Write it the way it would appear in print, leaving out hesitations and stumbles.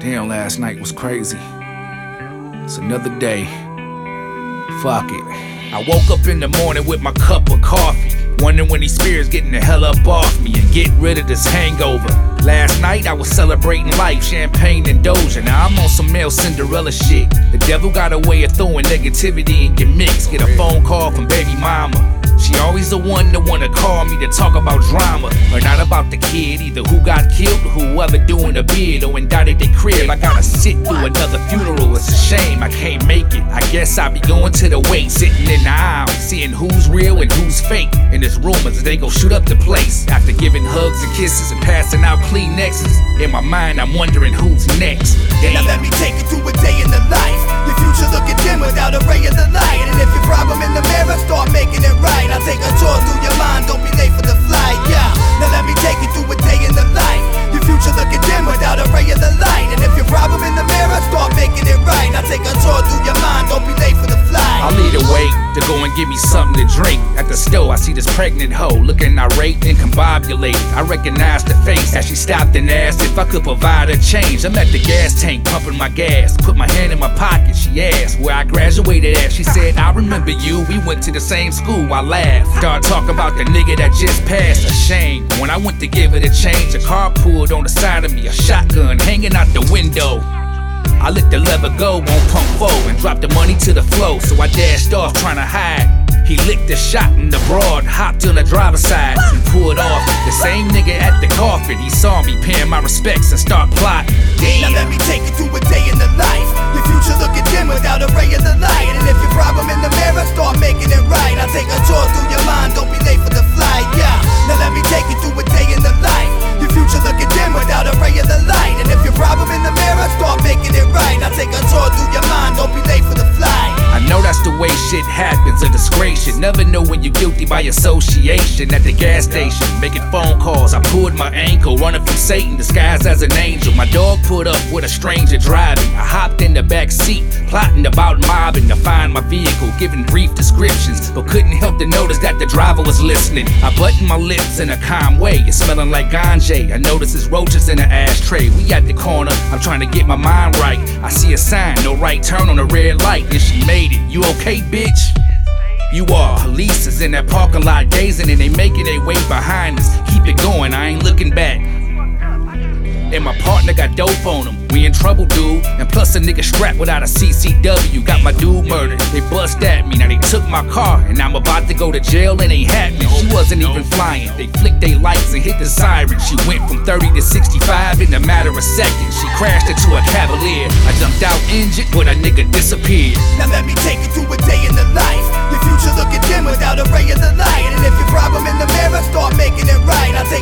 Damn, last night was crazy. It's another day. Fuck it. I woke up in the morning with my cup of coffee, wondering when these spirits getting the hell up off me and get rid of this hangover. Last night I was celebrating life, champagne and Doja. Now I'm on some male Cinderella shit. The devil got a way of throwing negativity in your mix. Get a phone call from baby mama. She always the one that wanna call me to talk about drama, but not about the kid, either who got killed or whoever doing a bid or indicted their crib. I gotta sit through another funeral, it's a shame I can't make it. I guess I'll be going to the wake, sitting in the aisle, seeing who's real and who's fake. And there's rumors they gon' shoot up the place after giving hugs and kisses and passing out Kleenexes. In my mind I'm wondering who's next. Now let me take you through a day in the life. Your future looking dim without a ray of the light. And if your problem in the mirror, start making it right. I'll take a tour through your mind, don't be late for the flight, yeah. Now let me take you through a day in the life. Your future looking dim without a ray of the light. And if your problem in the mirror, start making it right. I'll take a tour through your mind, don't be late for the flight. I'll need to wait to go and give me something to drink. At the store I see this pregnant hoe looking irate and combobulated. I recognize the face as she stopped and asked if I could provide her change. I'm at the gas tank pumping my gas, put my hand in my pocket. She asked where I graduated at. She said, I remember you, we went to the same school. I laughed, started talking about the nigga that just passed. A shame, when I went to give her the change, a car pulled on the side of me, a shotgun hanging out the window. I let the lever go on pump 4 and dropped the money to the floor, so I dashed off trying to hide. He licked the shot in the broad, hopped on the driver's side and pulled off. The same nigga at the coffin, he saw me paying my respects and start plotting. Now let me take you through a day in the life. Your future looking dim without a ray of the light. And if your problem in the mirror, start making it right. I'll take a tour through your mind, don't be late for the flight, yeah. Now let me take you through a day in the life. Your future looking dim without a ray of the light. And if your problem in the mirror, start making it right. I'll take a tour through your mind, don't be late for the flight. I know that's the way shit happens, a disgrace. You never know when you're guilty by association. At the gas station, making phone calls, I pulled my ankle, running from Satan, disguised as an angel. My dog put up with a stranger driving. I hopped in the back seat, plotting about mobbing to find my vehicle, giving brief descriptions, but couldn't help to notice that the driver was listening. I buttoned my lips in a calm way, it's smelling like ganja. I notice there's roaches in the ashtray. We at the corner, I'm trying to get my mind right. I see a sign, no right turn on a red light, and she made it. You okay, bitch? You are. Police is in that parking lot gazing and they making their way behind us. Keep it going, I ain't looking back. And my partner got dope on him. We in trouble, dude. And plus a nigga strapped without a CCW. Got my dude murdered. They bust at me. Now they took my car and I'm about to go to jail and ain't happening. She wasn't even flying. They flicked they lights and hit the siren. She went from 30 to 65 in a matter of seconds. She crashed into a Cavalier. I jumped out injured, but a nigga disappeared. Now let me take you through a day in the life. Your future looking dim without a ray of the light. And if your problem in the mirror, start making it right. I'll take